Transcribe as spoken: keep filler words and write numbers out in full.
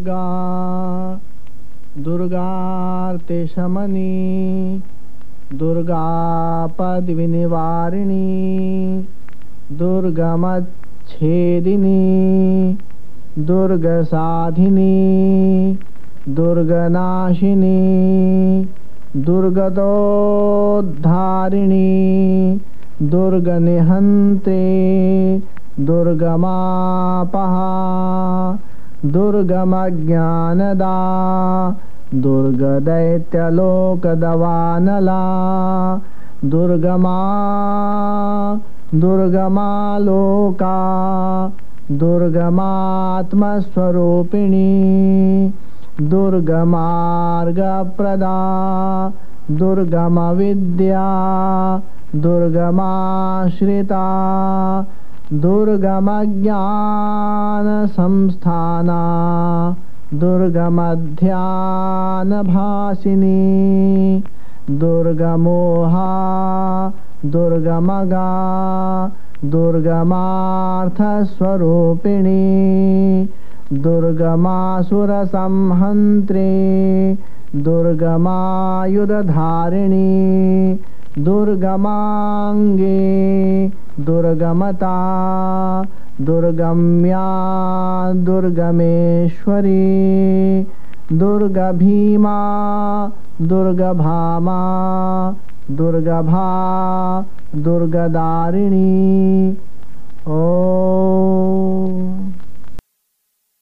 Durga दुर्गार्तिशमनी दुर्गापद्विनिवारिणी दुर्गमच्छेदिनी दुर्गसाधिनी दुर्गनाशिनी दुर्गतोद्धारिणी दुर्गनिहन्त्रे दुर्गमापहा दुर्गमज्ञानदा दुर्गदैत्यलोकदवानला दुर्गमा दुर्गमालोका दुर्गमात्मस्वरूपिणी दुर्गमार्गप्रदा दुर्गमविद्या दुर्गमाश्रिता दुर्गमज्ञानसंस्थाना दुर्गमध्यानभासिनी दुर्गमोहा दुर्गमगा दुर्गमार्थस्वरूपिणी दुर्गमासुरसंहन्त्री दुर्गमायुधधारिणी दुर्गमाङ्गे दुर्गमता दुर्गम्या दुर्गमेश्वरी दुर्गभीमा दुर्गभामा दुर्गभा दुर्गदारिणी। ओ